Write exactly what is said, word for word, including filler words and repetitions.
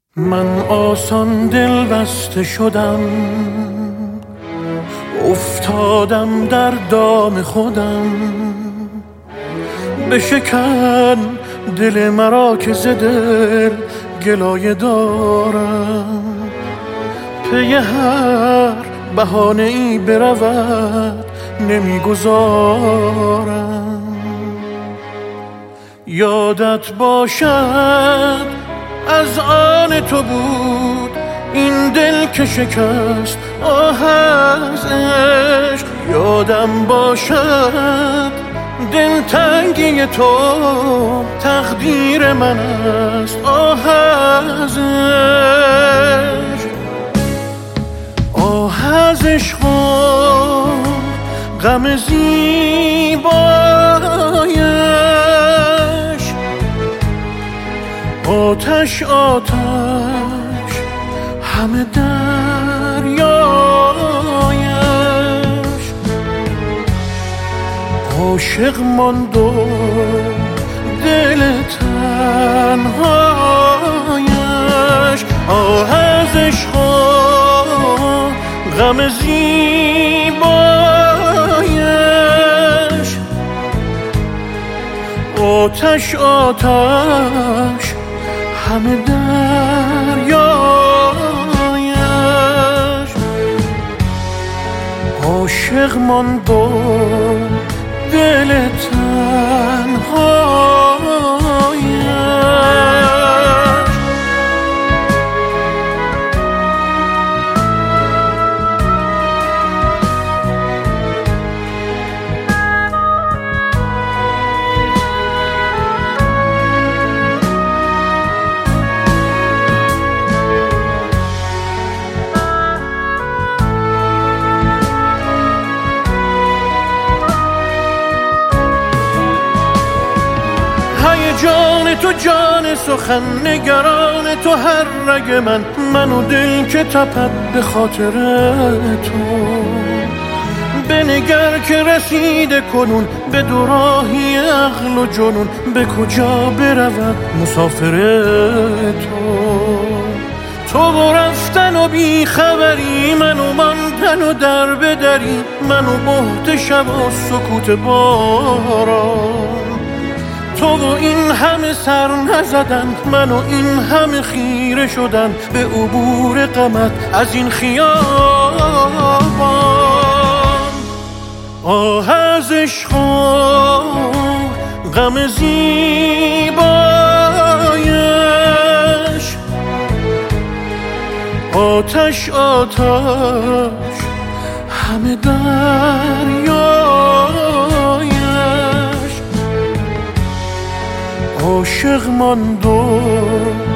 من آسان دل بسته شدم، افتادم در دام خودم. بشکن دل مرا که ز دل گلایه دارم، پی هر بهانه ای برود نمیگذارم. یادت باشد از آن تو بود این دل که شکست آه از عشق. یادم باشد دلتنگی تو تقدیر من است آه از عشق. آه از عشق و غم زیبایش، آتش آتش همه دریایش. عاشق ماند و دل تنهایش. آه از عشق و غم زیبایش، آتش آتش همه دریایش. عاشق ماند و دل تنهایش. جان تو جان سخن نگران تو هر رگ من، من و دل که تپد به خاطر تو. بنگر که رسیده کنون به دوراهی عقل و جنون، به کجا برود مسافر تو. تو و رفتن و بی خبری، من و ماندن و در بدری، من و بهت شب و سکوت باران. تو و این همه سر نزدن، من و این همه خیره شدن به عبور غمت از این خیابان. آه از عشق و غم زیبایش، آتش آتش همه دریایش. عاشق ماند و